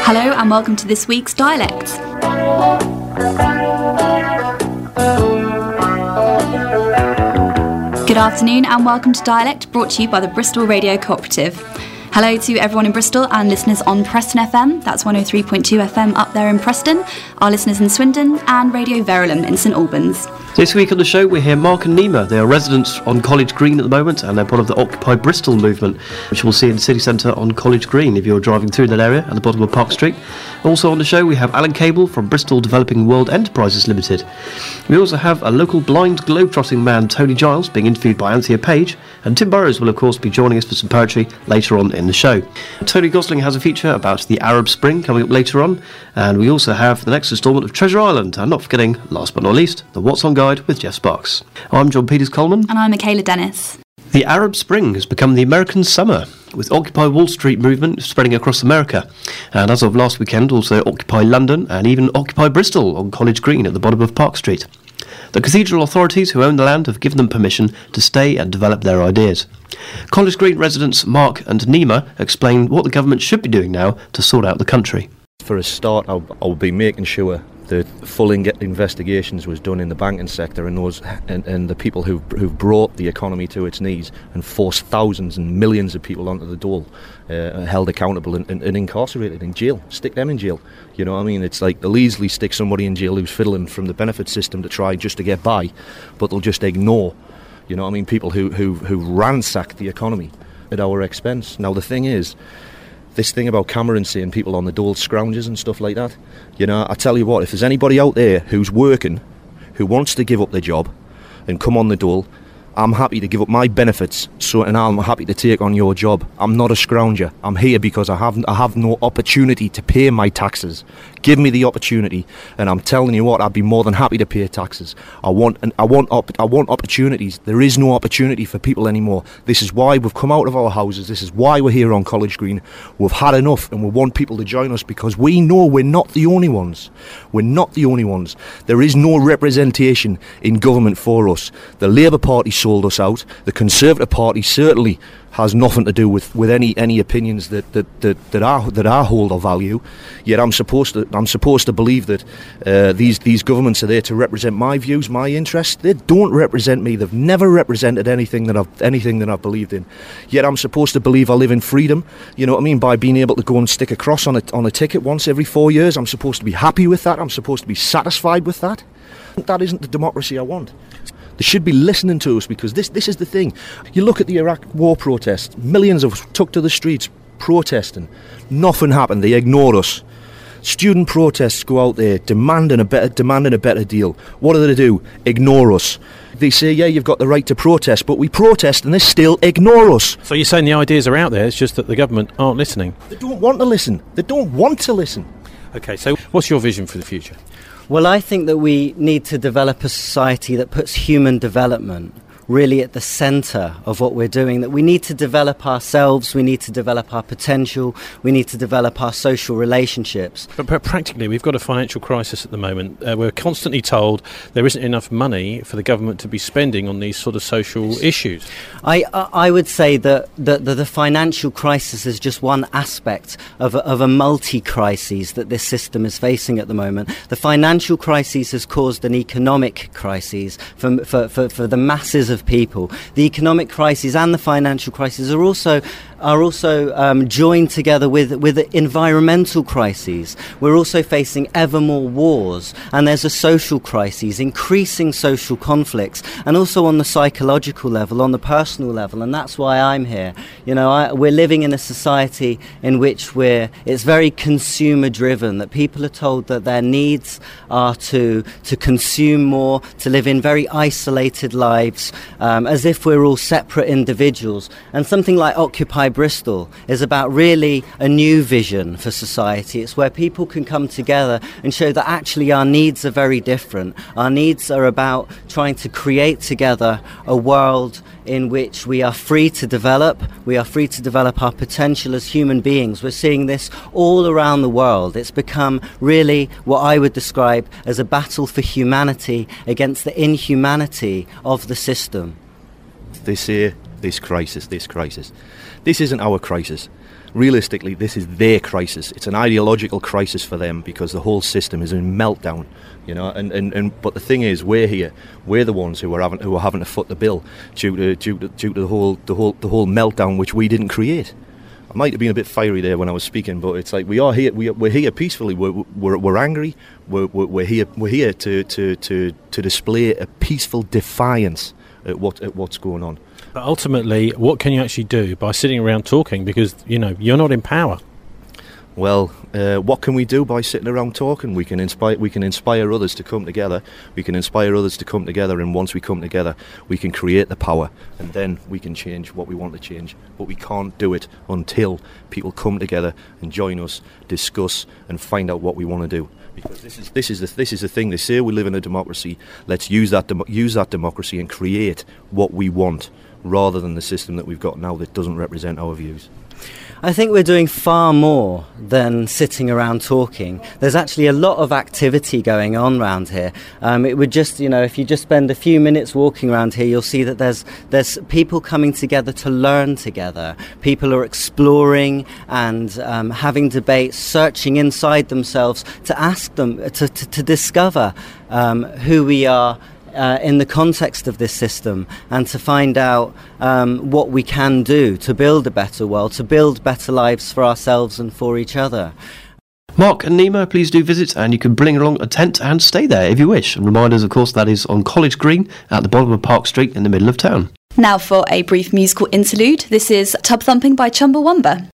Hello and welcome to this week's Dialect. Good afternoon and welcome to Dialect, brought to you by the Bristol Radio Cooperative. Hello to everyone in Bristol and listeners on Preston FM, that's 103.2 FM up there in Preston, our listeners in Swindon and Radio Verulam in St Albans. This week on the show we hear Mark and Nima. They are residents on College Green at the moment and they're part of the Occupy Bristol movement, which we'll see in the city centre on College Green if you're driving through that area at the bottom of Park Street. Also on the show we have Alan Cable from Bristol Developing World Enterprises Limited. We also have a local blind globe-trotting man, Tony Giles, being interviewed by Anthea Page, and Tim Burrows will of course be joining us for some poetry later on in the show. Tony Gosling has a feature about the Arab Spring coming up later on, and we also have the next instalment of Treasure Island, and not forgetting, last but not least, the What's On Guide with Jeff Sparks. I'm John Peters-Coleman. And I'm Michaela Dennis. The Arab Spring has become the American summer, with Occupy Wall Street movement spreading across America. And as of last weekend, also Occupy London and even Occupy Bristol on College Green at the bottom of Park Street. The cathedral authorities who own the land have given them permission to stay and develop their ideas. College Green residents Mark and Nima explain what the government should be doing now to sort out the country. For a start, I'll be making sure that full investigations was done in the banking sector and those and the people who've brought the economy to its knees and forced thousands and millions of people onto the dole, held accountable and incarcerated in jail. Stick them in jail. You know what I mean? It's like they'll easily stick somebody in jail who's fiddling from the benefit system to try just to get by, but they'll just ignore, you know what I mean, people who ransack the economy at our expense. Now the thing is, this thing about Cameron saying people on the dole scroungers and stuff like that, you know, I tell you what, if there's anybody out there who's working, who wants to give up their job and come on the dole, I'm happy to give up my benefits, and I'm happy to take on your job. I'm not a scrounger. I'm here because I have no opportunity to pay my taxes. Give me the opportunity, and I'm telling you what, I'd be more than happy to pay taxes. I want opportunities. There is no opportunity for people anymore. This is why we've come out of our houses. This is why we're here on College Green. We've had enough, and we want people to join us because we know we're not the only ones. We're not the only ones. There is no representation in government for us. The Labour Party sold us out. The Conservative Party certainly has nothing to do with any opinions that I hold or value. Yet I'm supposed to believe that these governments are there to represent my views, my interests. They don't represent me. They've never represented anything that I've believed in. Yet I'm supposed to believe I live in freedom. You know what I mean? By being able to go and stick a cross on a ticket once every 4 years. I'm supposed to be happy with that. I'm supposed to be satisfied with that. That isn't the democracy I want. They should be listening to us because this is the thing. You look at the Iraq war protests, millions of us took to the streets protesting. Nothing happened. They ignored us. Student protests go out there demanding a better deal. What do they do? Ignore us. They say, yeah, you've got the right to protest, but we protest and they still ignore us. So you're saying the ideas are out there, it's just that the government aren't listening? They don't want to listen. They don't want to listen. OK, so what's your vision for the future? Well, I think that we need to develop a society that puts human development really at the centre of what we're doing, that we need to develop ourselves, we need to develop our potential, we need to develop our social relationships. But practically, we've got a financial crisis at the moment. We're constantly told there isn't enough money for the government to be spending on these sort of social issues. I would say that the financial crisis is just one aspect of a multi-crises that this system is facing at the moment. The financial crisis has caused an economic crisis for the masses of people. The economic crisis and the financial crisis are also joined together with environmental crises. We're also facing ever more wars, and there's a social crisis, increasing social conflicts, and also on the psychological level, on the personal level, and that's why I'm here. You know, we're living in a society in which it's very consumer driven, that people are told that their needs are to consume more, to live in very isolated lives, as if we're all separate individuals. And something like Occupy Bristol is about really a new vision for society. It's where people can come together and show that actually our needs are very different. Our needs are about trying to create together a world in which we are free to develop our potential as human beings. We're seeing this all around the world. It's become really what I would describe as a battle for humanity against the inhumanity of the system. They say this crisis. This isn't our crisis. realistically, this is their crisis. It's an ideological crisis for them because the whole system is in meltdown, you know. But the thing is, we're here. We're the ones who are having to foot the bill due to the whole meltdown which we didn't create. I might have been a bit fiery there when I was speaking, but it's like we are here. We're here peacefully. We're angry. We're here to display a peaceful defiance at what's going on. But ultimately, what can you actually do by sitting around talking? Because, you know, you're not in power. Well, what can we do by sitting around talking? We can inspire others to come together. We can inspire others to come together, and once we come together, we can create the power, and then we can change what we want to change. But we can't do it until people come together and join us, discuss, and find out what we want to do. Because this is the thing. They say we live in a democracy. Let's use that democracy and create what we want, rather than the system that we've got now that doesn't represent our views. I think we're doing far more than sitting around talking. There's actually a lot of activity going on around here. It would just, you know, if you just spend a few minutes walking around here, you'll see that there's people coming together to learn together. People are exploring and having debates, searching inside themselves to ask them, to discover who we are in the context of this system, and to find out what we can do to build a better world, to build better lives for ourselves and for each other. Mark and Nima, please do visit, and you can bring along a tent and stay there if you wish. And reminders, of course, that is on College Green at the bottom of Park Street in the middle of town. Now for a brief musical interlude. This is Tub Thumping by Chumbawamba.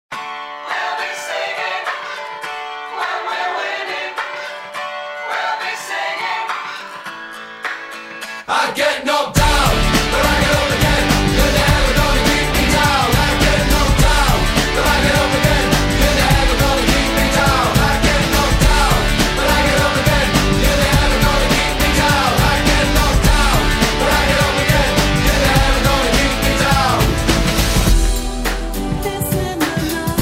I get knocked down, but I get up again. You're never gonna keep me down. I get knocked down, but I get up again. You're never gonna keep me down. I get knocked down, but I get up again. You're never gonna keep me down. I get knocked down, but I get up again. You're never gonna keep me down.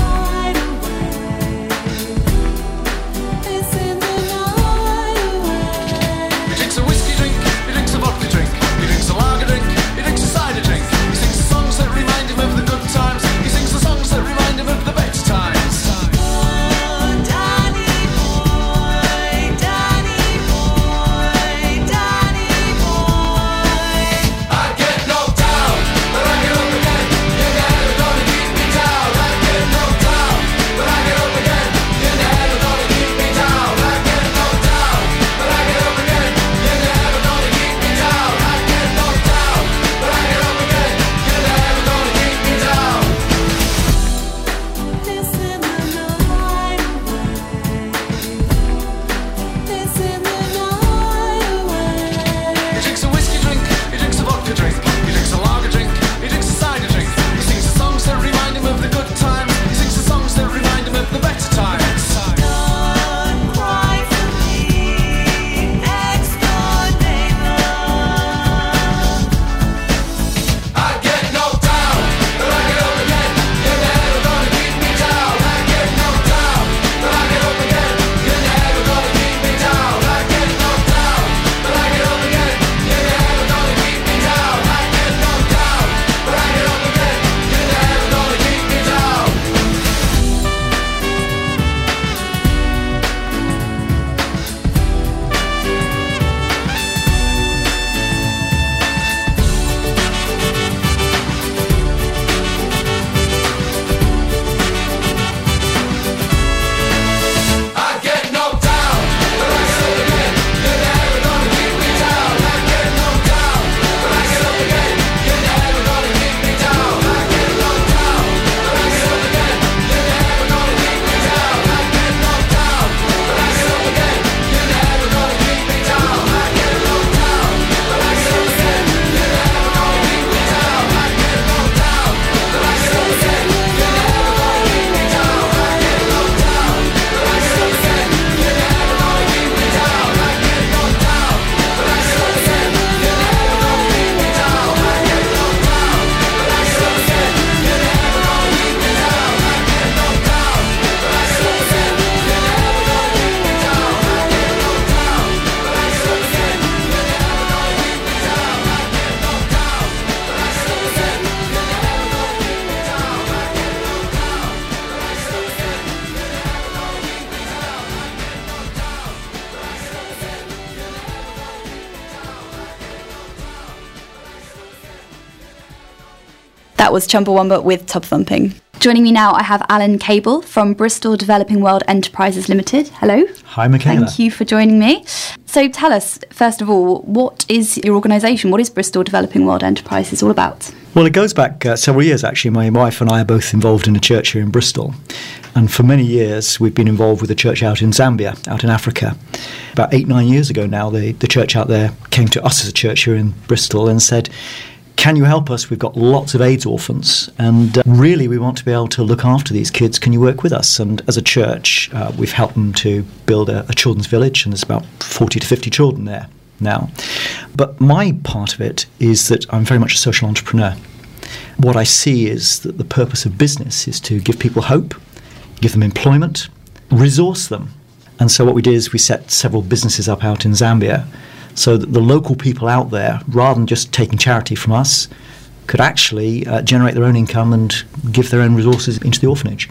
That was Chumbawamba with Tub Thumping. Joining me now, I have Alan Cable from Bristol Developing World Enterprises Limited. Hello. Hi, Michaela. Thank you for joining me. So tell us, first of all, what is your organisation? What is Bristol Developing World Enterprises all about? Well, it goes back several years, actually. My wife and I are both involved in a church here in Bristol. And for many years, we've been involved with a church out in Zambia, out in Africa. About 8-9 years ago now, the church out there came to us as a church here in Bristol and said, can you help us? We've got lots of AIDS orphans, and really we want to be able to look after these kids. Can you work with us? And as a church, we've helped them to build a children's village, and there's about 40 to 50 children there now. But my part of it is that I'm very much a social entrepreneur. What I see is that the purpose of business is to give people hope, give them employment, resource them. And so what we did is we set several businesses up out in Zambia, so that the local people out there, rather than just taking charity from us, could actually generate their own income and give their own resources into the orphanage.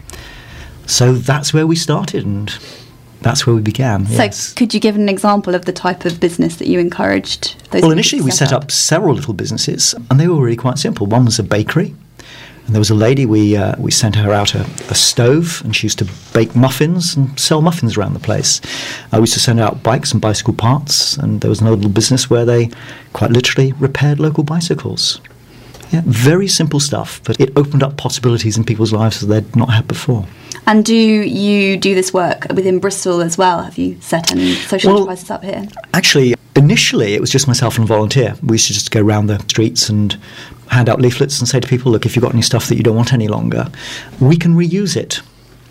So that's where we started, and that's where we began. So yes. Could you give an example of the type of business that you encouraged those Well, people initially to we set up several little businesses, and they were really quite simple. One was a bakery. And there was a lady, we sent her out a stove, and she used to bake muffins and sell muffins around the place. We used to send out bikes and bicycle parts, and there was another little business where they quite literally repaired local bicycles. Yeah, very simple stuff, but it opened up possibilities in people's lives that they'd not had before. And do you do this work within Bristol as well? Have you set any social enterprises up here? Actually, initially it was just myself and a volunteer. We used to just go around the streets and hand out leaflets and say to people, look, if you've got any stuff that you don't want any longer, we can reuse it.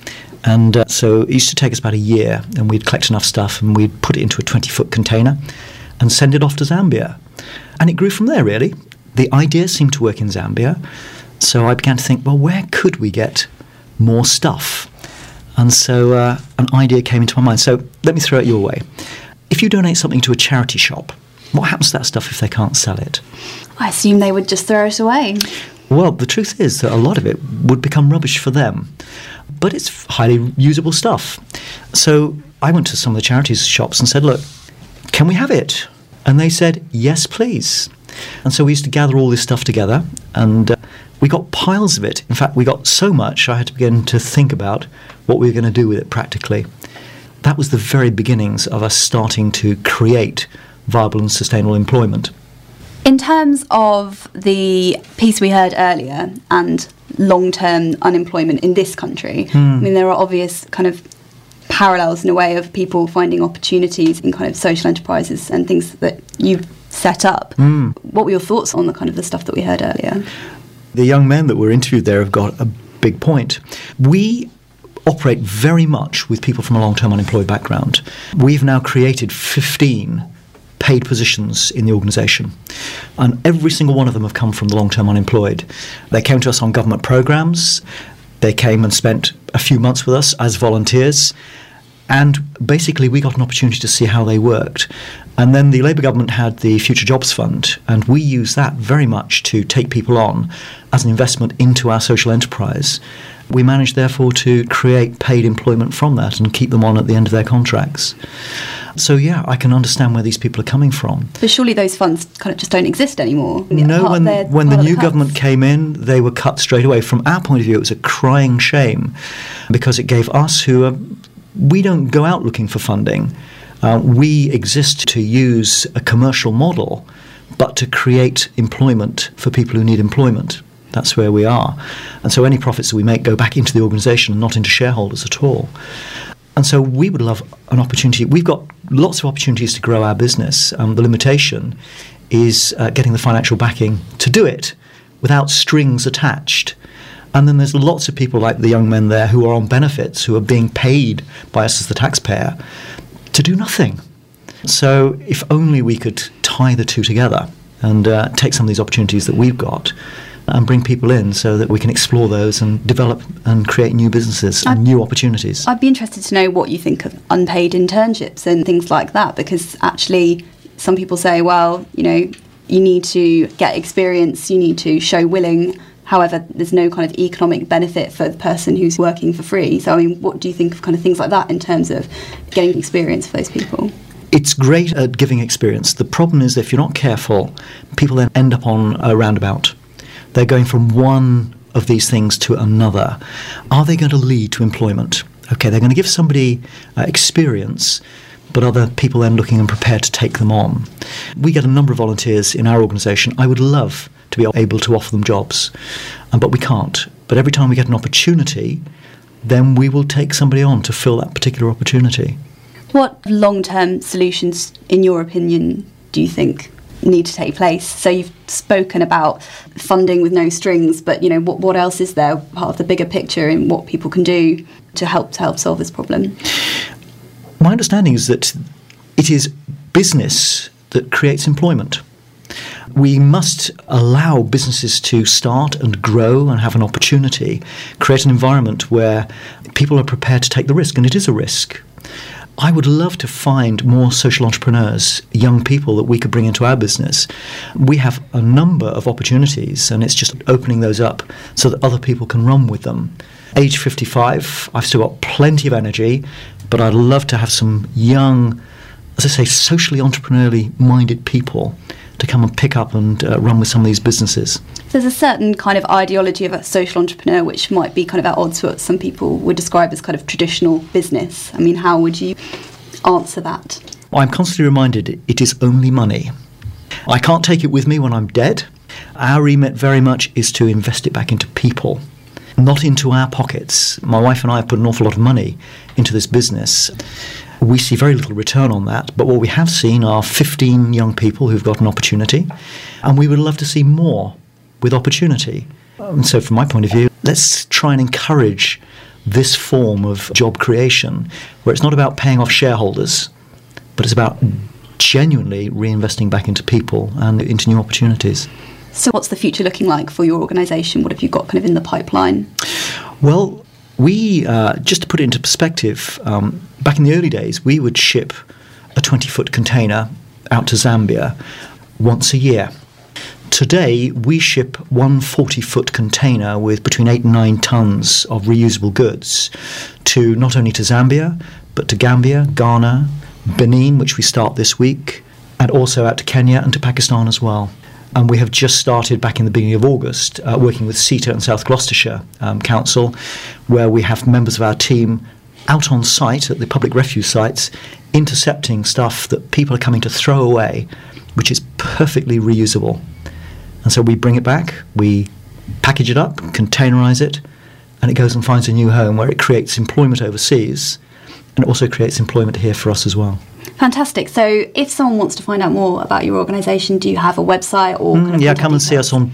And so it used to take us about a year, and we'd collect enough stuff and we'd put it into a 20-foot container and send it off to Zambia. And it grew from there, really. The idea seemed to work in Zambia, so I began to think, well, where could we get more stuff? And so an idea came into my mind. So let me throw it your way. If you donate something to a charity shop, what happens to that stuff if they can't sell it? I assume they would just throw it away. Well, the truth is that a lot of it would become rubbish for them. But it's highly usable stuff. So I went to some of the charities shops and said, look, can we have it? And they said, yes, please. And so we used to gather all this stuff together, and we got piles of it. In fact, we got so much I had to begin to think about what we were going to do with it practically. That was the very beginnings of us starting to create viable and sustainable employment. In terms of the piece we heard earlier and long-term unemployment in this country, I mean, there are obvious kind of parallels in a way of people finding opportunities in kind of social enterprises and things that you've set up. What were your thoughts on the kind of the stuff that we heard earlier? The young men that were interviewed there have got a big point. We operate very much with people from a long-term unemployed background. We've now created 15 paid positions in the organisation, and every single one of them have come from the long-term unemployed. They came to us on government programmes. They came and spent a few months with us as volunteers, and basically we got an opportunity to see how they worked. And then the Labour government had the Future Jobs Fund, and we used that very much to take people on as an investment into our social enterprise. We managed, therefore, to create paid employment from that and keep them on at the end of their contracts. So, yeah, I can understand where these people are coming from. But surely those funds kind of just don't exist anymore. No, when the new government came in, they were cut straight away. From our point of view, it was a crying shame, because it gave us, we don't go out looking for funding. We exist to use a commercial model, but to create employment for people who need employment. That's where we are. And so any profits that we make go back into the organisation and not into shareholders at all. And so we would love an opportunity. We've got lots of opportunities to grow our business. The limitation is getting the financial backing to do it without strings attached. And then there's lots of people like the young men there who are on benefits, who are being paid by us as the taxpayer to do nothing. So if only we could tie the two together and take some of these opportunities that we've got and bring people in so that we can explore those and develop and create new businesses and new opportunities. I'd be interested to know what you think of unpaid internships and things like that, because actually some people say, well, you need to get experience, you need to show willing. However, there's no kind of economic benefit for the person who's working for free. So, I mean, what do you think of kind of things like that in terms of getting experience for those people? It's great at giving experience. The problem is if you're not careful, people then end up on a roundabout. They're going from one of these things to another. Are they going to lead to employment? Okay, they're going to give somebody experience, but other people then looking and prepared to take them on. We get a number of volunteers in our organisation. I would love to be able to offer them jobs, but we can't. But every time we get an opportunity, then we will take somebody on to fill that particular opportunity. What long-term solutions, in your opinion, do you think need to take place? So you've spoken about funding with no strings, but what else is there, part of the bigger picture, in what people can do to help solve this problem? My understanding is that it is business that creates employment. We must allow businesses to start and grow and have an opportunity, create an environment where people are prepared to take the risk, and it is a risk. I would love to find more social entrepreneurs, young people that we could bring into our business. We have a number of opportunities, and it's just opening those up so that other people can run with them. Age 55, I've still got plenty of energy, but I'd love to have some young, as I say, socially entrepreneurially minded people to come and pick up and run with some of these businesses. There's a certain kind of ideology of a social entrepreneur which might be kind of at odds with what some people would describe as kind of traditional business. I mean, how would you answer that? I'm constantly reminded it is only money. I can't take it with me when I'm dead. Our remit very much is to invest it back into people, not into our pockets. My wife and I have put an awful lot of money into this business. We see very little return on that, but what we have seen are 15 young people who've got an opportunity, and we would love to see more with opportunity. And so from my point of view, let's try and encourage this form of job creation, where it's not about paying off shareholders, but it's about genuinely reinvesting back into people and into new opportunities. So what's the future looking like for your organisation? What have you got kind of in the pipeline? Well, we, just to put it into perspective, back in the early days, we would ship a 20-foot container out to Zambia once a year. Today, we ship one 40-foot container with between 8 and 9 tons of reusable goods to not only to Zambia, but to Gambia, Ghana, Benin, which we start this week, and also out to Kenya and to Pakistan as well. And we have just started back in the beginning of August working with CETA and South Gloucestershire Council, where we have members of our team out on site at the public refuse sites intercepting stuff that people are coming to throw away, which is perfectly reusable. And so we bring it back, we package it up, containerize it, and it goes and finds a new home where it creates employment overseas and also creates employment here for us as well. Fantastic. So if someone wants to find out more about your organisation, do you have a website or kind of come and see us on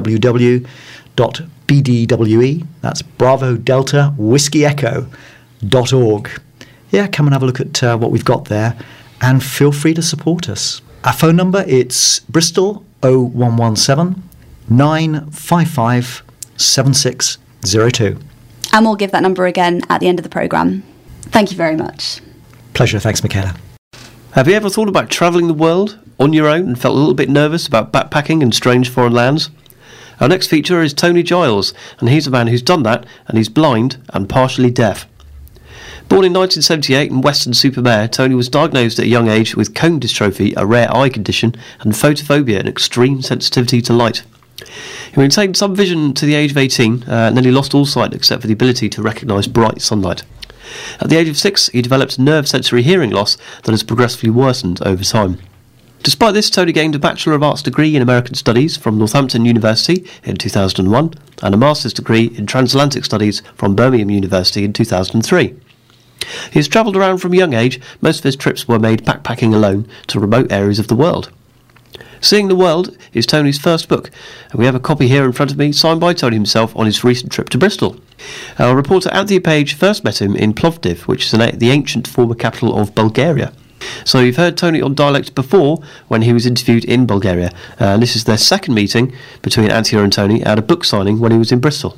www.bdwe, that's Bravo Delta Whiskey Echo.org. Yeah, come and have a look at what we've got there, and feel free to support us. Our phone number, it's Bristol 0117 955 7602. And we'll give that number again at the end of the programme. Thank you very much. Pleasure. Thanks, Michaela. Have you ever thought about travelling the world on your own and felt a little bit nervous about backpacking in strange foreign lands? Our next feature is Tony Giles, and he's a man who's done that, and he's blind and partially deaf. Born in 1978 in Weston-super-Mare, Tony was diagnosed at a young age with cone dystrophy, a rare eye condition, and photophobia, an extreme sensitivity to light. He maintained some vision to the age of 18, and then he lost all sight except for the ability to recognise bright sunlight. At the age of 6, he developed nerve sensory hearing loss that has progressively worsened over time. Despite this, Tony gained a Bachelor of Arts degree in American Studies from Northampton University in 2001 and a Master's degree in Transatlantic Studies from Birmingham University in 2003. He has travelled around from a young age. Most of his trips were made backpacking alone to remote areas of the world. Seeing the World is Tony's first book, and we have a copy here in front of me signed by Tony himself on his recent trip to Bristol. Our reporter Anthony Page first met him in Plovdiv, which is the ancient former capital of Bulgaria. So you've heard Tony on Dialect before when he was interviewed in Bulgaria, and this is their second meeting between Antia and Tony at a book signing when he was in Bristol.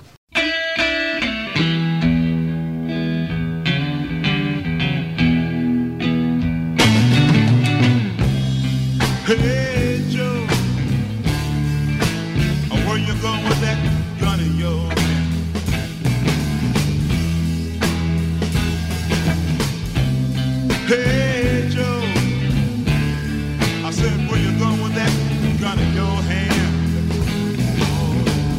Hey Joe, where you going with that gun in your hand? Hey Joe, I said where you going with that gun in your hand?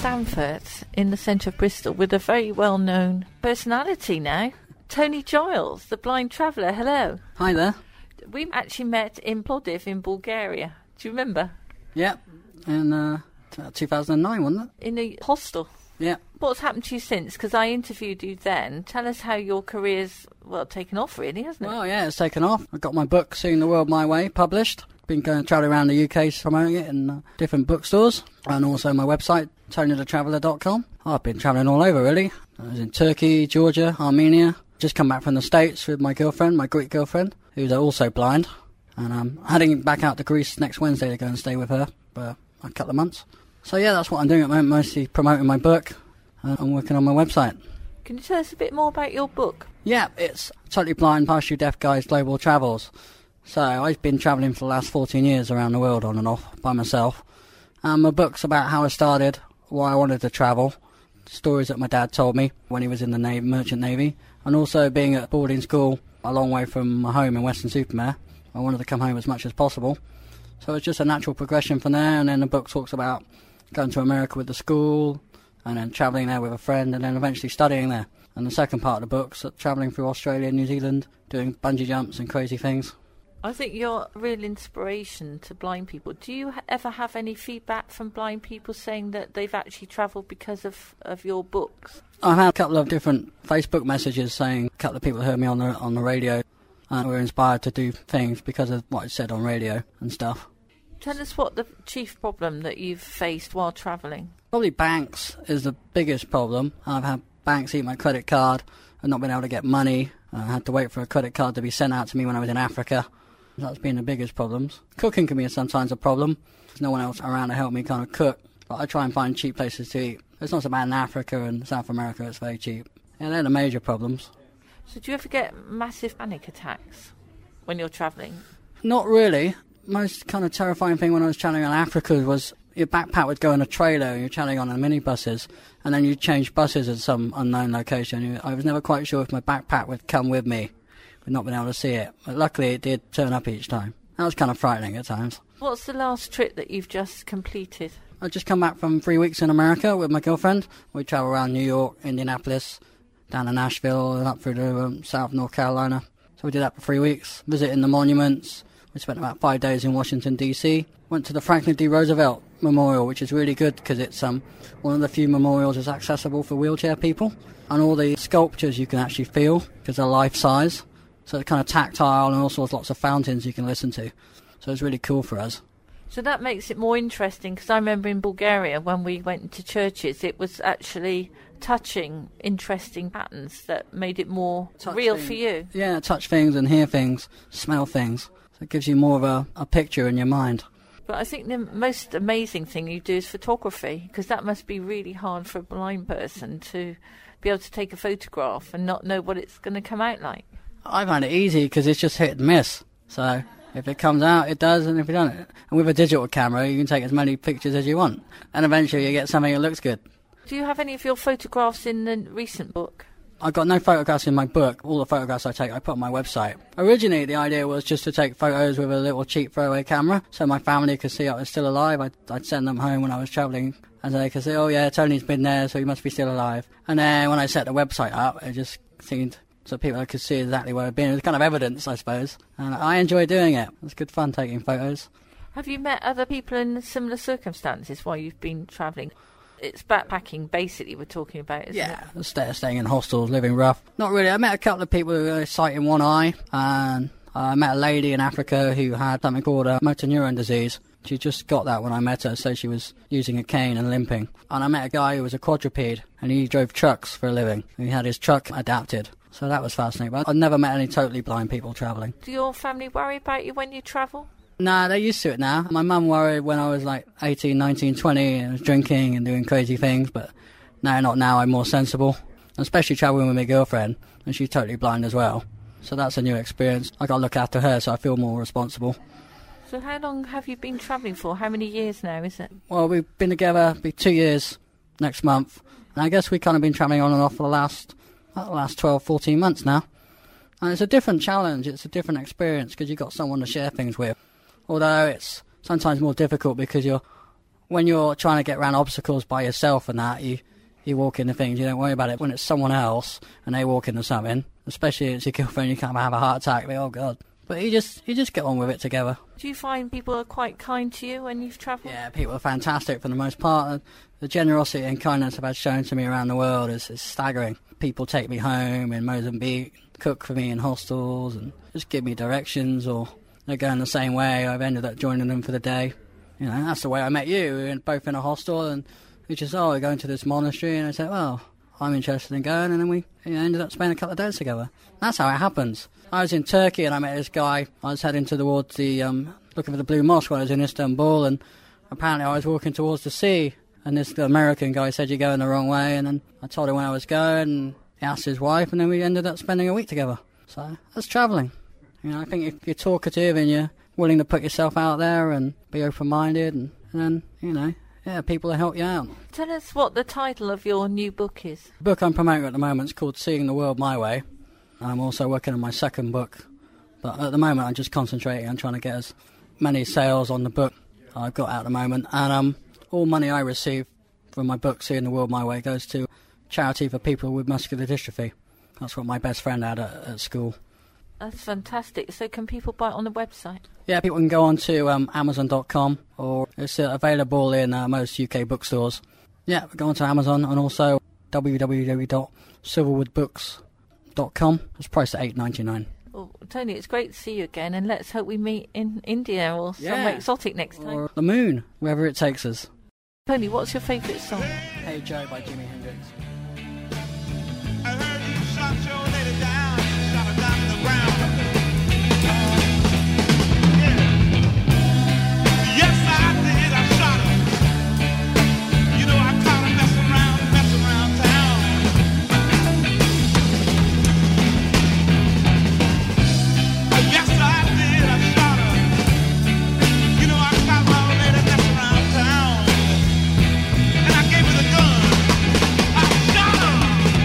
Stamford in the centre of Bristol with a very well-known personality now, Tony Giles, the blind traveller. Hello. Hi there. We actually met in Plovdiv in Bulgaria. Do you remember? Yeah, in 2009, wasn't it? In a hostel. Yeah. What's happened to you since? Because I interviewed you then. Tell us how your career's, well, taken off really, hasn't it? Well, yeah, it's taken off. I got my book, Seeing the World My Way, published. Been travelling around the UK promoting it in different bookstores, and also my website, tonythetraveller.com. I've been travelling all over, really. I was in Turkey, Georgia, Armenia. Just come back from the States with my girlfriend, my Greek girlfriend, who's also blind. And I'm heading back out to Greece next Wednesday to go and stay with her for a couple of months. So yeah, that's what I'm doing at the moment, mostly promoting my book and working on my website. Can you tell us a bit more about your book? Yeah, it's Totally Blind, Partially Deaf Guy's Global Travels. So I've been travelling for the last 14 years around the world on and off by myself. My book's about how I started, why I wanted to travel, stories that my dad told me when he was in the Merchant Navy, and also being at boarding school a long way from my home in Weston-super-Mare. I wanted to come home as much as possible. So it's just a natural progression from there, and then the book talks about going to America with the school, and then travelling there with a friend, and then eventually studying there. And the second part of the book's travelling through Australia and New Zealand, doing bungee jumps and crazy things. I think you're a real inspiration to blind people. Do you ever have any feedback from blind people saying that they've actually travelled because of your books? I've had a couple of different Facebook messages saying a couple of people heard me on the radio and were inspired to do things because of what I said on radio and stuff. Tell us what the chief problem that you've faced while travelling. Probably banks is the biggest problem. I've had banks eat my credit card and not been able to get money. I had to wait for a credit card to be sent out to me when I was in Africa. That's been the biggest problems. Cooking can be sometimes a problem. There's no one else around to help me kind of cook. But I try and find cheap places to eat. It's not so bad in Africa and South America, it's very cheap. And they're the major problems. So do you ever get massive panic attacks when you're travelling? Not really. Most kind of terrifying thing when I was travelling in Africa was your backpack would go in a trailer and you're travelling on the minibuses, and then you'd change buses at some unknown location. I was never quite sure if my backpack would come with me. We've not been able to see it, but luckily it did turn up each time. That was kind of frightening at times. What's the last trip that you've just completed? I just come back from 3 weeks in America with my girlfriend. We travel around New York, Indianapolis, down to Nashville, and up through to South North Carolina. So we did that for 3 weeks, visiting the monuments. We spent about 5 days in Washington, D.C. Went to the Franklin D. Roosevelt Memorial, which is really good because it's one of the few memorials that's accessible for wheelchair people. And all the sculptures you can actually feel because they're life-size. So it's kind of tactile, and also lots of fountains you can listen to. So it's really cool for us. So that makes it more interesting, because I remember in Bulgaria when we went into churches, it was actually touching, interesting patterns that made it more real for you. Yeah, touch things and hear things, smell things. So it gives you more of a picture in your mind. But I think the most amazing thing you do is photography, because that must be really hard for a blind person to be able to take a photograph and not know what it's going to come out like. I find it easy because it's just hit and miss. So if it comes out, it does, and if it doesn't. And with a digital camera, you can take as many pictures as you want. And eventually you get something that looks good. Do you have any of your photographs in the recent book? I've got no photographs in my book. All the photographs I take, I put on my website. Originally, the idea was just to take photos with a little cheap throwaway camera so my family could see I was still alive. I'd send them home when I was travelling, and they could say, oh yeah, Tony's been there, so he must be still alive. And then when I set the website up, it just seemed so people could see exactly where I've been. It was kind of evidence, I suppose. And I enjoy doing it. It's good fun taking photos. Have you met other people in similar circumstances while you've been travelling? It's backpacking, basically, we're talking about, isn't it? Staying in hostels, living rough. Not really. I met a couple of people who had sight in one eye, and I met a lady in Africa who had something called a motor neuron disease. She just got that when I met her, so she was using a cane and limping. And I met a guy who was a quadruped, and he drove trucks for a living. He had his truck adapted. So that was fascinating. But I've never met any totally blind people travelling. Do your family worry about you when you travel? Nah, they're used to it now. My mum worried when I was like 18, 19, 20 and was drinking and doing crazy things, but no, not now. I'm more sensible. Especially travelling with my girlfriend, and she's totally blind as well. So that's a new experience. I got to look after her, so I feel more responsible. So how long have you been travelling for? How many years now is it? Well, we've been together, it'll be 2 years next month. And I guess we've kind of been travelling on and off for the last 12, 14 months now. And it's a different challenge, it's a different experience because you've got someone to share things with. Although it's sometimes more difficult because you're when you're trying to get around obstacles by yourself and that, you walk into things, you don't worry about it. When it's someone else and they walk into something, especially if it's your girlfriend, you can't have a heart attack, oh God. But you just get on with it together. Do you find people are quite kind to you when you've travelled? Yeah, people are fantastic for the most part. The generosity and kindness they've had shown to me around the world is staggering. People take me home in Mozambique, cook for me in hostels, and just give me directions, or they're going the same way. I've ended up joining them for the day. You know, that's the way I met you. We were both in a hostel, and we just, we're going to this monastery, and I said, well, I'm interested in going, and then we ended up spending a couple of days together. That's how it happens. I was in Turkey, and I met this guy. I was heading towards the, looking for the Blue Mosque when I was in Istanbul, and apparently I was walking towards the sea, and this American guy said, you're going the wrong way, and then I told him where I was going, and he asked his wife, and then we ended up spending a week together. So, that's travelling. You know, I think if you're talkative and you're willing to put yourself out there and be open-minded, and then, you know, people will help you out. Tell us what the title of your new book is. The book I'm promoting at the moment is called Seeing the World My Way. I'm also working on my second book, but at the moment I'm just concentrating on trying to get as many sales on the book I've got at the moment, and all money I receive from my book Seeing the World My Way goes to charity for people with muscular dystrophy. That's what my best friend had at school. That's fantastic. So can people buy it on the website? Yeah, people can go on to Amazon.com, or it's available in most UK bookstores. Yeah, go on to Amazon, and also www.silverwoodbooks.com. It's priced at $8.99. Well, Tony, it's great to see you again, and let's hope we meet in India or somewhere exotic next time. Or the moon, wherever it takes us. Tony, what's your favourite song? Hey Joe by Jimi Hendrix. I heard you shot your lady down, shot her down to the ground. Yeah. Yes, I did, I shot her. You know, I caught her messing around town. Yes, I did, I shot her. You know, I caught my old lady messing around town. And I gave her the gun. I shot her.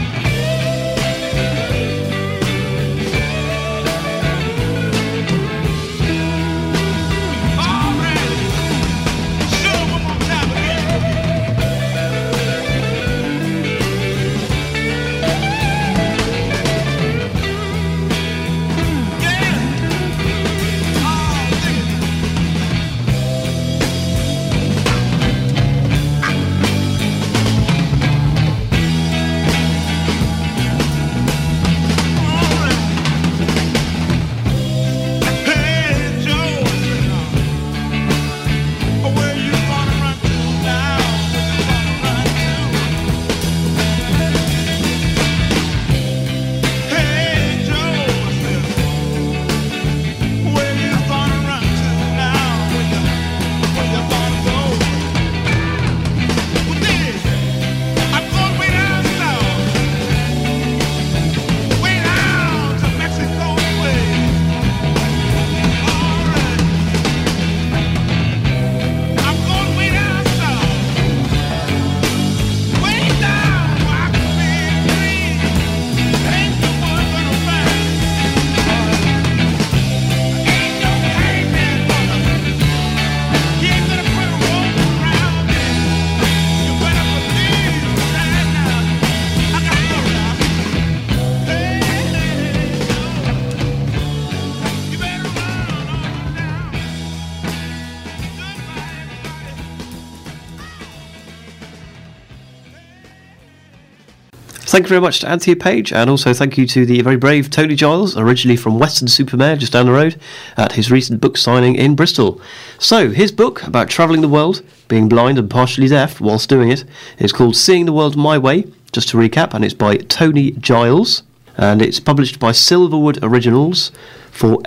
Thank you very much to Anthea Page, and also thank you to the very brave Tony Giles, originally from Weston-super-Mare, just down the road, at his recent book signing in Bristol. So, his book about travelling the world, being blind and partially deaf whilst doing it, is called Seeing the World My Way, just to recap, and it's by Tony Giles, and it's published by Silverwood Originals for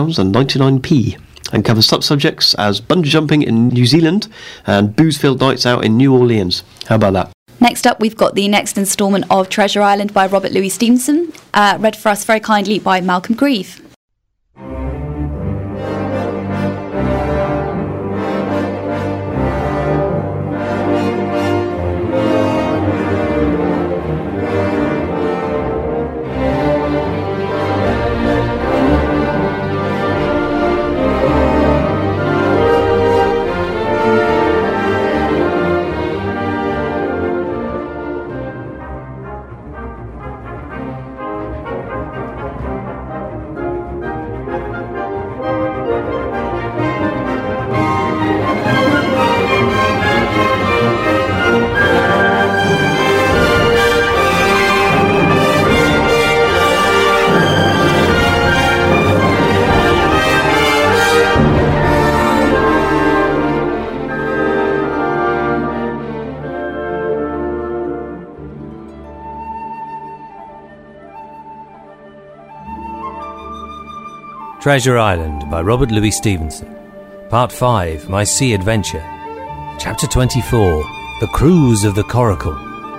£8.99, and covers such subjects as bungee jumping in New Zealand and booze-filled nights out in New Orleans. How about that? Next up, we've got the next instalment of Treasure Island by Robert Louis Stevenson, read for us very kindly by Malcolm Grieve. Treasure Island by Robert Louis Stevenson. Part 5, My Sea Adventure. Chapter 24, The Cruise of the Coracle.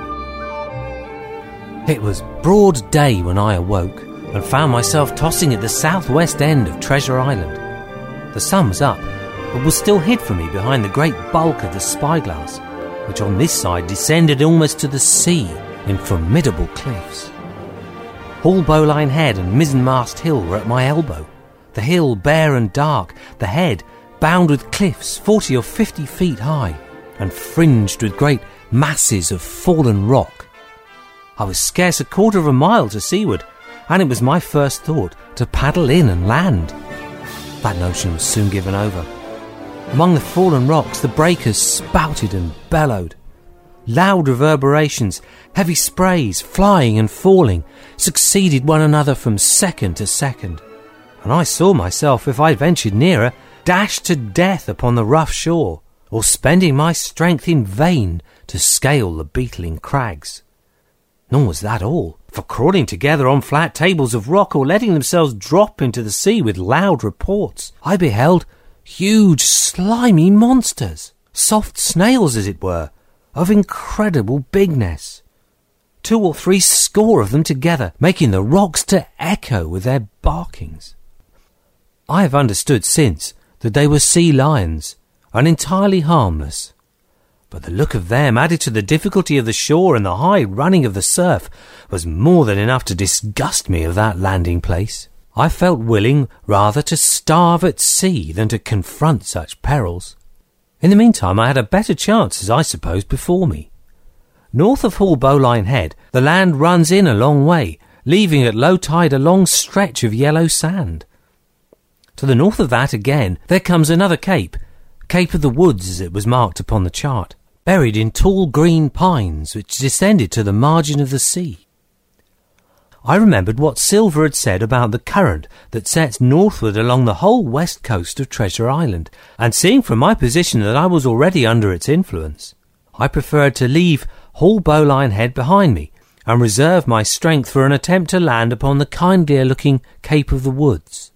It was broad day when I awoke and found myself tossing at the southwest end of Treasure Island. The sun was up, but was still hid from me behind the great bulk of the spyglass, which on this side descended almost to the sea in formidable cliffs. Haulbowline Head and Mizzenmast Hill were at my elbow, the hill bare and dark, the head bound with cliffs 40 or 50 feet high, and fringed with great masses of fallen rock. I was scarce a quarter of a mile to seaward, and it was my first thought to paddle in and land. That notion was soon given over. Among the fallen rocks the breakers spouted and bellowed. Loud reverberations, heavy sprays, flying and falling, succeeded one another from second to second, and I saw myself, if I ventured nearer, dashed to death upon the rough shore, or spending my strength in vain to scale the beetling crags. Nor was that all, for crawling together on flat tables of rock or letting themselves drop into the sea with loud reports, I beheld huge slimy monsters, soft snails as it were, of incredible bigness. 2 or 3 score of them together, making the rocks to echo with their barkings. I have understood since that they were sea lions, and entirely harmless. But the look of them, added to the difficulty of the shore and the high running of the surf, was more than enough to disgust me of that landing place. I felt willing rather to starve at sea than to confront such perils. In the meantime I had a better chance, as I supposed, before me. North of Haulbowline Head the land runs in a long way, leaving at low tide a long stretch of yellow sand. To the north of that again there comes another cape, Cape of the Woods as it was marked upon the chart, buried in tall green pines which descended to the margin of the sea. I remembered what Silver had said about the current that sets northward along the whole west coast of Treasure Island, and seeing from my position that I was already under its influence, I preferred to leave Haulbowline Head behind me and reserve my strength for an attempt to land upon the kindlier-looking Cape of the Woods.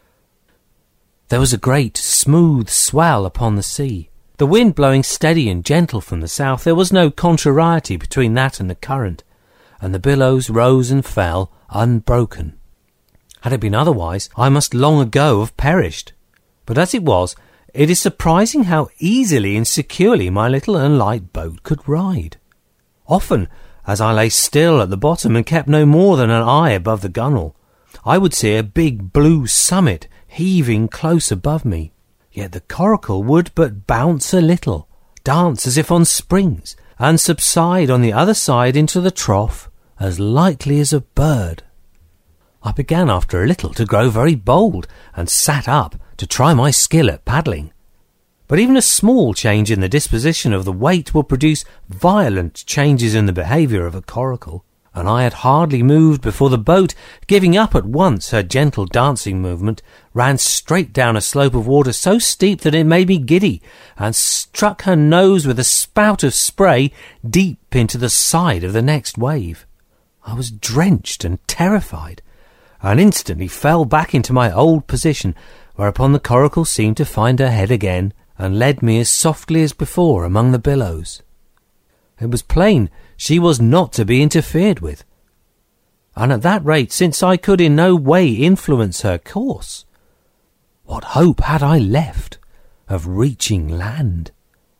There was a great, smooth swell upon the sea. The wind blowing steady and gentle from the south, there was no contrariety between that and the current, and the billows rose and fell unbroken. Had it been otherwise, I must long ago have perished. But as it was, it is surprising how easily and securely my little and light boat could ride. Often, as I lay still at the bottom and kept no more than an eye above the gunwale, I would see a big blue summit heaving close above me. Yet the coracle would but bounce a little, dance as if on springs, and subside on the other side into the trough as lightly as a bird. I began after a little to grow very bold, and sat up to try my skill at paddling. But even a small change in the disposition of the weight will produce violent changes in the behaviour of a coracle, and I had hardly moved before the boat, giving up at once her gentle dancing movement, ran straight down a slope of water so steep that it made me giddy, and struck her nose with a spout of spray deep into the side of the next wave. I was drenched and terrified, and instantly fell back into my old position, whereupon the coracle seemed to find her head again, and led me as softly as before among the billows. It was plain she was not to be interfered with, and at that rate, since I could in no way influence her course, what hope had I left of reaching land?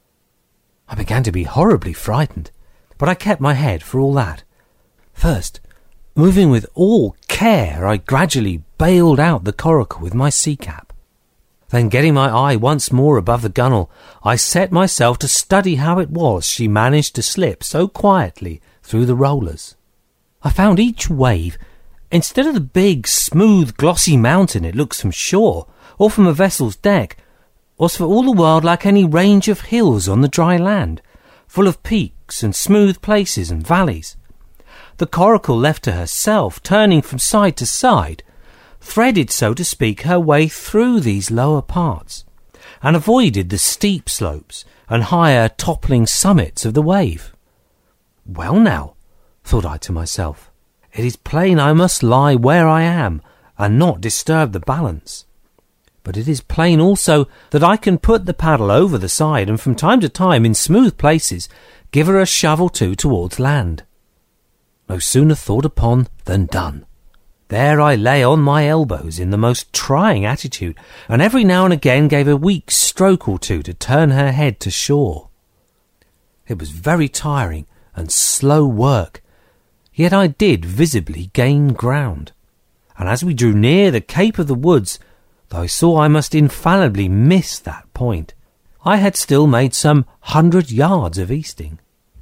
I began to be horribly frightened, but I kept my head for all that. First, moving with all care, I gradually bailed out the coracle with my sea cap. Then, getting my eye once more above the gunwale, I set myself to study how it was she managed to slip so quietly through the rollers. I found each wave, instead of the big, smooth, glossy mountain it looks from shore, or from a vessel's deck, was for all the world like any range of hills on the dry land, full of peaks and smooth places and valleys. The coracle, left to herself, turning from side to side, threaded, so to speak, her way through these lower parts, and avoided the steep slopes and higher toppling summits of the wave. Well now, thought I to myself, it is plain I must lie where I am, and not disturb the balance. But it is plain also that I can put the paddle over the side and from time to time, in smooth places, give her a shove or two towards land. No sooner thought upon than done. There I lay on my elbows in the most trying attitude, and every now and again gave a weak stroke or two to turn her head to shore. It was very tiring and slow work, yet I did visibly gain ground, and as we drew near the Cape of the Woods, though I saw I must infallibly miss that point, I had still made some 100 yards of easting.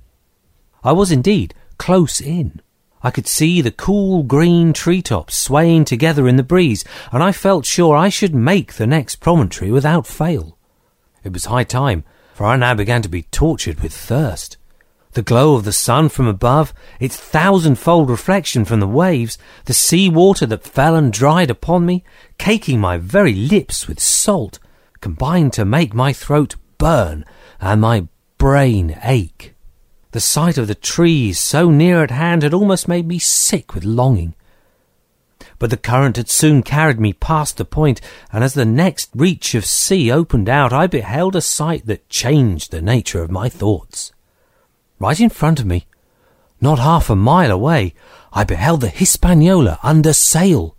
I was indeed close in. I could see the cool green treetops swaying together in the breeze, and I felt sure I should make the next promontory without fail. It was high time, for I now began to be tortured with thirst. The glow of the sun from above, its thousand-fold reflection from the waves, the sea water that fell and dried upon me, caking my very lips with salt, combined to make my throat burn and my brain ache. The sight of the trees so near at hand had almost made me sick with longing. But the current had soon carried me past the point, and as the next reach of sea opened out, I beheld a sight that changed the nature of my thoughts. Right in front of me, not half a mile away, I beheld the Hispaniola under sail.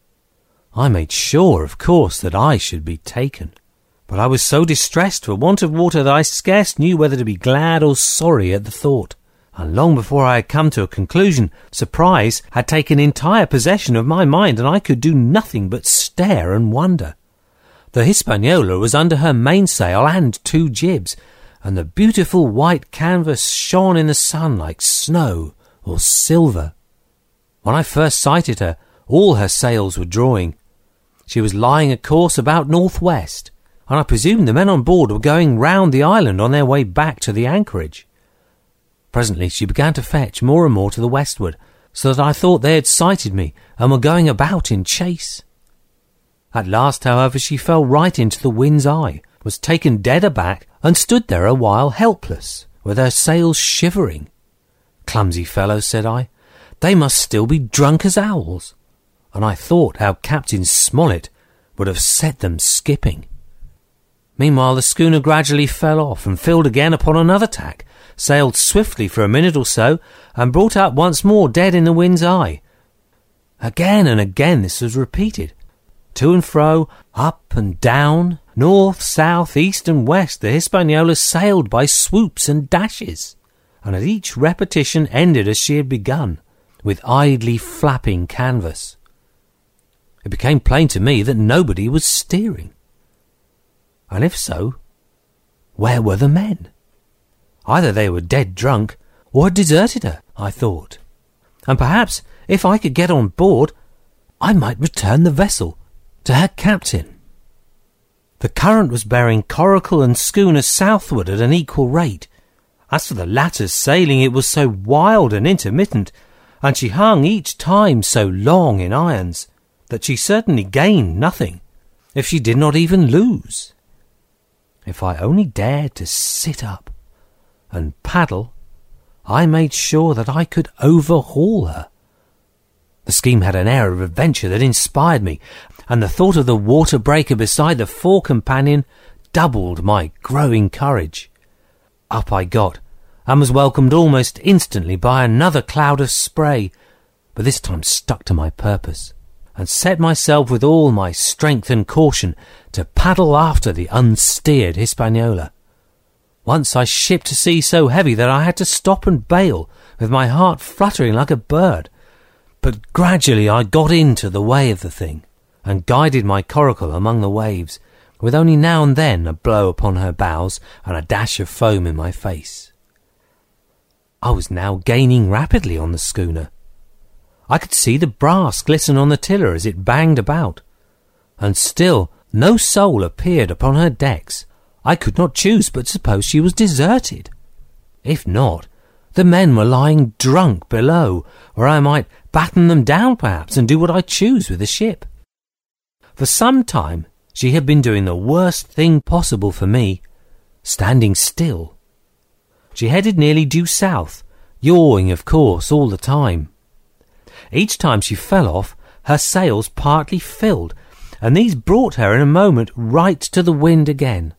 I made sure, of course, that I should be taken, but I was so distressed for want of water that I scarce knew whether to be glad or sorry at the thought, and long before I had come to a conclusion, surprise had taken entire possession of my mind, and I could do nothing but stare and wonder. The Hispaniola was under her mainsail and 2 jibs, and the beautiful white canvas shone in the sun like snow or silver. When I first sighted her, all her sails were drawing. She was lying a course about northwest, and I presumed the men on board were going round the island on their way back to the anchorage. Presently she began to fetch more and more to the westward, so that I thought they had sighted me and were going about in chase. At last, however, she fell right into the wind's eye, was taken dead aback, and stood there a while helpless, with her sails shivering. Clumsy fellows, said I, they must still be drunk as owls, and I thought how Captain Smollett would have set them skipping. Meanwhile the schooner gradually fell off and filled again upon another tack, sailed swiftly for a minute or so, and brought up once more dead in the wind's eye. Again and again this was repeated. To and fro, up and down, north, south, east and west, the Hispaniola sailed by swoops and dashes, and at each repetition ended as she had begun, with idly flapping canvas. It became plain to me that nobody was steering. And if so, where were the men? Either they were dead drunk, or had deserted her, I thought. And perhaps, if I could get on board, I might return the vessel to her captain. The current was bearing coracle and schooner southward at an equal rate. As for the latter's sailing, it was so wild and intermittent, and she hung each time so long in irons, that she certainly gained nothing, if she did not even lose. If I only dared to sit up and paddle, I made sure that I could overhaul her. The scheme had an air of adventure that inspired me, and the thought of the water breaker beside the fore companion doubled my growing courage. Up I got, and was welcomed almost instantly by another cloud of spray, but this time stuck to my purpose, and set myself with all my strength and caution to paddle after the unsteered Hispaniola. Once I shipped a sea so heavy that I had to stop and bail, with my heart fluttering like a bird. But gradually I got into the way of the thing, and guided my coracle among the waves, with only now and then a blow upon her bows and a dash of foam in my face. I was now gaining rapidly on the schooner. I could see the brass glisten on the tiller as it banged about, and still no soul appeared upon her decks. I could not choose but suppose she was deserted. If not, the men were lying drunk below, where I might batten them down perhaps and do what I choose with the ship. For some time she had been doing the worst thing possible for me, standing still. She headed nearly due south, yawing of course all the time. Each time she fell off, her sails partly filled, and these brought her in a moment right to the wind again.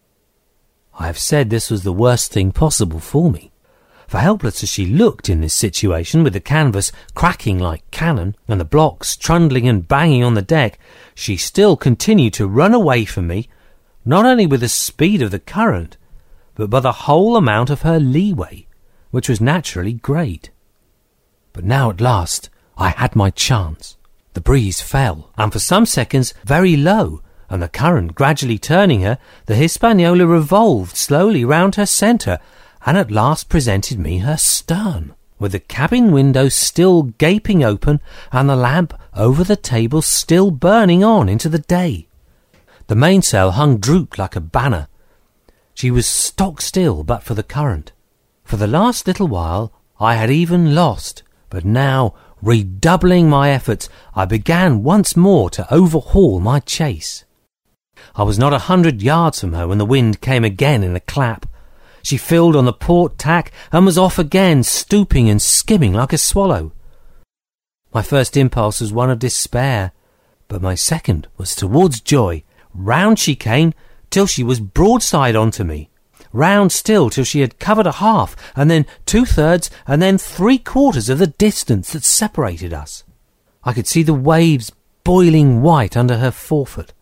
I have said this was the worst thing possible for me, for helpless as she looked in this situation, with the canvas cracking like cannon and the blocks trundling and banging on the deck, she still continued to run away from me, not only with the speed of the current, but by the whole amount of her leeway, which was naturally great. But now at last I had my chance. The breeze fell, and for some seconds very low, and the current gradually turning her, the Hispaniola revolved slowly round her centre, and at last presented me her stern, with the cabin window still gaping open, and the lamp over the table still burning on into the day. The mainsail hung drooped like a banner. She was stock still but for the current. For the last little while I had even lost, but now, redoubling my efforts, I began once more to overhaul my chase. I was not 100 yards from her when the wind came again in a clap. She filled on the port tack and was off again, stooping and skimming like a swallow. My first impulse was one of despair, but my second was towards joy. Round she came till she was broadside onto me. Round still till she had covered a half, and then 2/3, and then 3/4 of the distance that separated us. I could see the waves boiling white under her forefoot.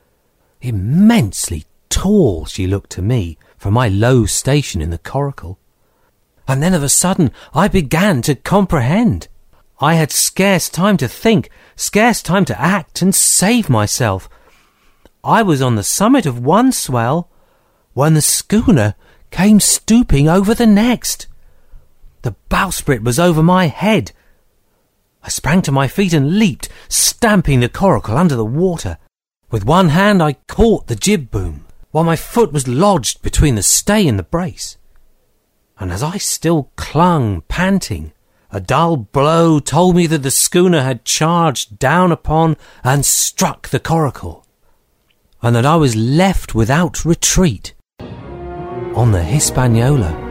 Immensely tall she looked to me from my low station in the coracle. And then of a sudden I began to comprehend. I had scarce time to think, scarce time to act and save myself. I was on the summit of one swell when the schooner came stooping over the next. The bowsprit was over my head. I sprang to my feet and leaped, stamping the coracle under the water. With one hand I caught the jib boom, while my foot was lodged between the stay and the brace. And as I still clung, panting, a dull blow told me that the schooner had charged down upon and struck the coracle, and that I was left without retreat on the Hispaniola.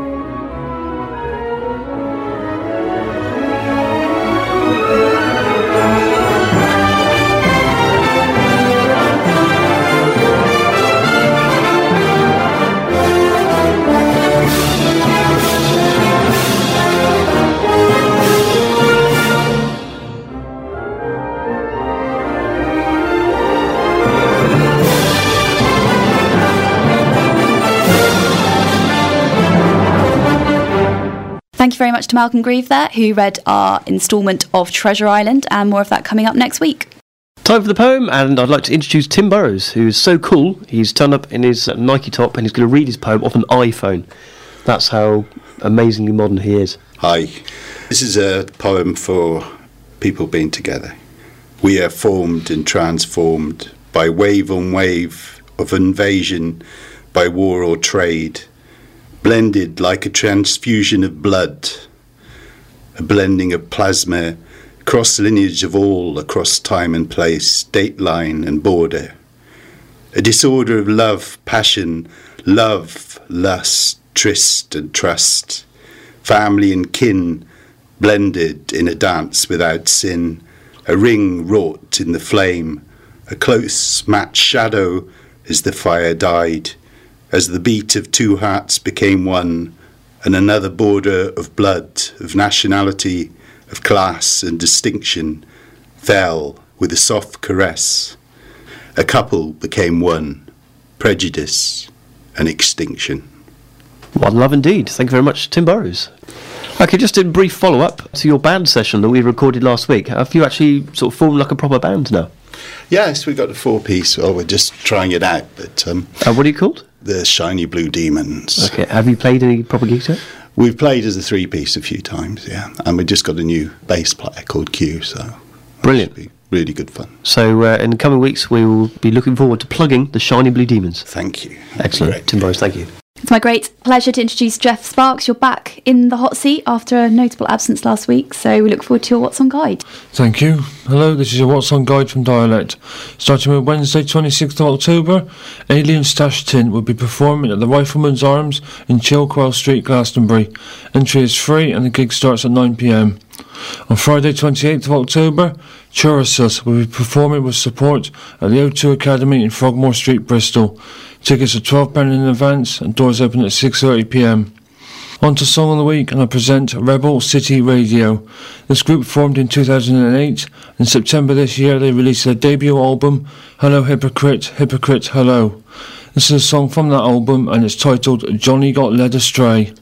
Thank you very much to Malcolm Grieve there, who read our instalment of Treasure Island, and more of that coming up next week. Time for the poem, and I'd like to introduce Tim Burrows, who is so cool. He's turned up in his Nike top and he's going to read his poem off an iPhone. That's how amazingly modern he is. Hi. This is a poem for people being together. We are formed and transformed by wave on wave of invasion, by war or trade, blended like a transfusion of blood, a blending of plasma, cross lineage of all across time and place, date line and border, a disorder of love, passion, love, lust, tryst and trust, family and kin blended in a dance without sin, a ring wrought in the flame, a close matched shadow as the fire died, as the beat of two hearts became one, and another border of blood, of nationality, of class and distinction fell with a soft caress. A couple became one, prejudice and extinction. One love indeed. Thank you very much, Tim Burrows. Okay, just a brief follow-up to your band session that we recorded last week. Have you actually sort of formed like a proper band now? Yes, we've got a 4-piece. Well, we're just trying it out. But what are you called? The Shiny Blue Demons. Okay, have you played any proper gigs yet? We've played as a 3-piece a few times, yeah. And we've just got a new bass player called Q, so... Brilliant. Be really good fun. So in the coming weeks, we will be looking forward to plugging the Shiny Blue Demons. Thank you. Excellent. Great. Tim Burrows, thank you. It's my great pleasure to introduce Jeff Sparks. You're back in the hot seat after a notable absence last week, so we look forward to your What's On Guide. Thank you. Hello, this is your What's On Guide from Dialect. Starting with Wednesday 26th of October, Alien Stash Tin will be performing at the Rifleman's Arms in Chilquell Street, Glastonbury. Entry is free and the gig starts at 9 p.m. On Friday 28th of October, Churasus will be performing with support at the O2 Academy in Frogmore Street, Bristol. Tickets are £12 in advance and doors open at 6:30pm. On to Song of the Week, and I present Rebel City Radio. This group formed in 2008. In September this year they released their debut album, Hello Hypocrite, Hypocrite Hello. This is a song from that album and it's titled Johnny Got Led Astray.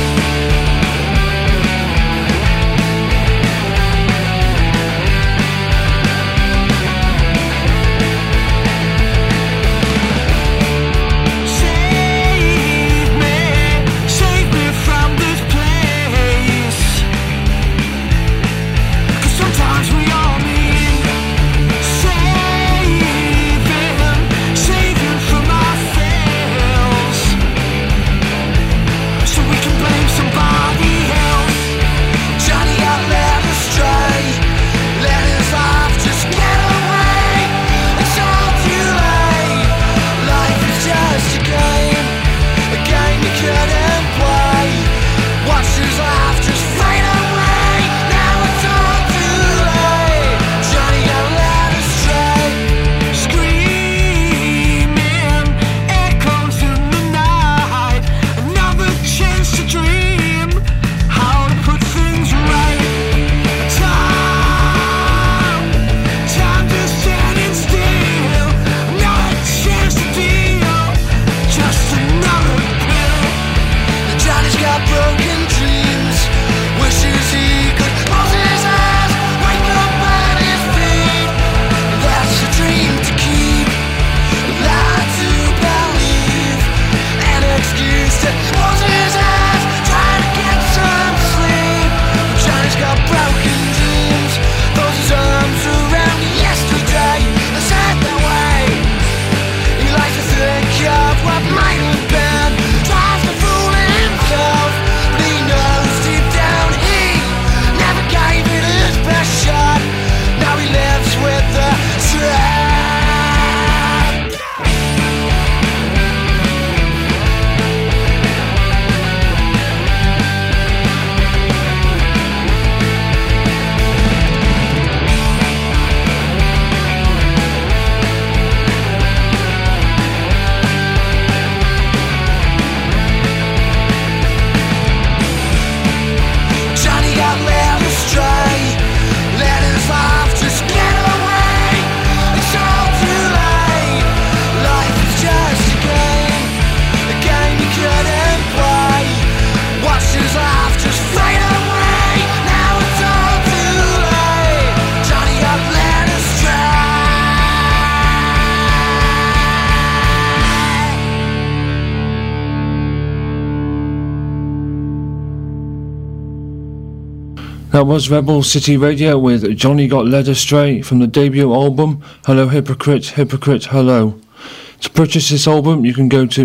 That was Rebel City Radio with Johnny Got Led Astray from the debut album Hello Hypocrite, Hypocrite Hello. To purchase this album you can go to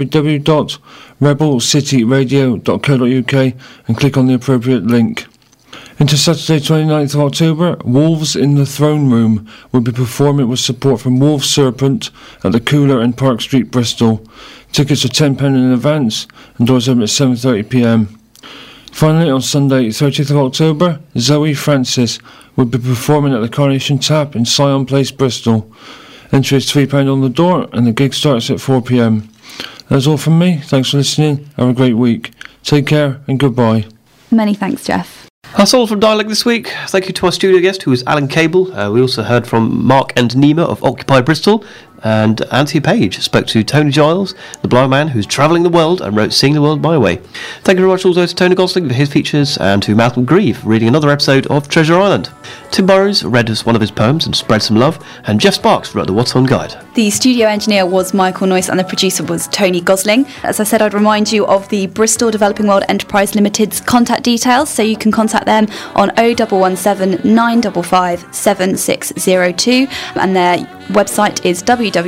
www.rebelcityradio.co.uk and click on the appropriate link. Into Saturday 29th of October, Wolves in the Throne Room will be performing with support from Wolf Serpent at the Cooler in Park Street, Bristol. Tickets are £10 in advance and doors open at 7:30pm. Finally, on Sunday 30th of October, Zoe Francis will be performing at the Carnation Tap in Syon Place, Bristol. Entry is £3 on the door and the gig starts at 4pm. That's all from me. Thanks for listening. Have a great week. Take care and goodbye. Many thanks, Jeff. That's all from Dialect this week. Thank you to our studio guest, who is Alan Cable. We also heard from Mark and Nima of Occupy Bristol, and Anthony Page spoke to Tony Giles, the blind man who's travelling the world and wrote Seeing the World My Way. Thank you very much also to Tony Gosling for his features, and to Malcolm Grieve for reading another episode of Treasure Island. Tim Burrows read us one of his poems and spread some love, and Jeff Sparks wrote the What's On Guide. The studio engineer was Michael Noyce and the producer was Tony Gosling. As I said, I'd remind you of the Bristol Developing World Enterprise Limited's contact details, so you can contact them on 0117 955 7602, and their website is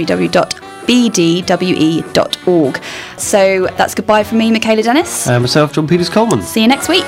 www.bdwe.org. So that's goodbye from me, Michaela Dennis. And myself, John Peters Coleman. See you next week.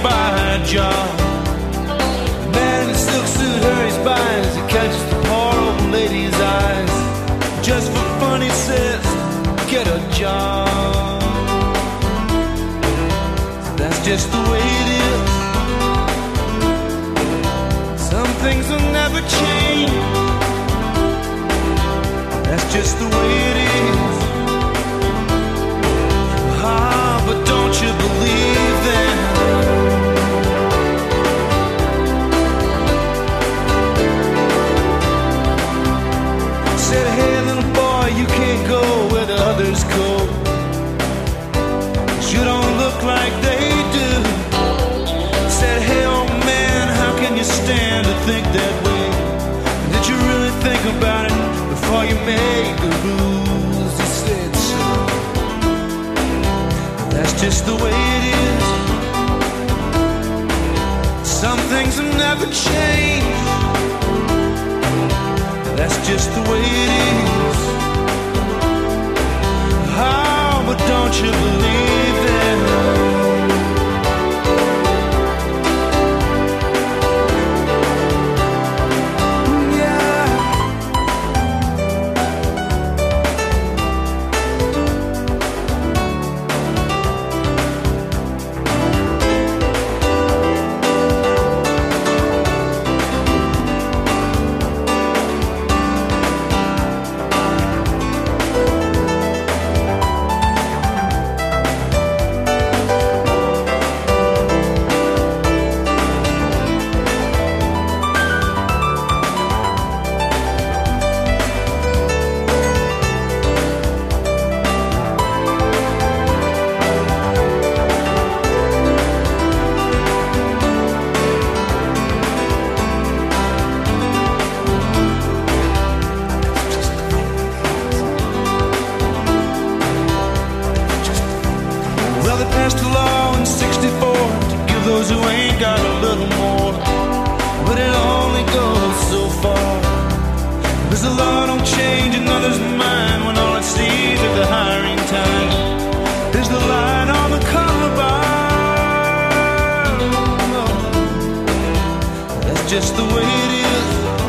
buy a job. The man in the silk suit hurries by as he catches the poor old lady's eyes. Just for fun, he says, get a job. That's just the way it is. Some things will never change. That's just the way it is. Ah, but don't you believe that? Said, hey little boy, you can't go where the others go. You don't look like they do. Said, hey old man, how can you stand to think that way? Did you really think about it before you made the rules? He said so. That's just the way it is. Some things will never change. That's just the way it is. Oh, but don't you believe that? Just the way it is.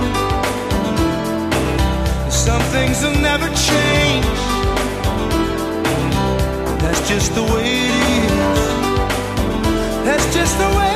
Some things will never change. That's just the way it is. That's just the way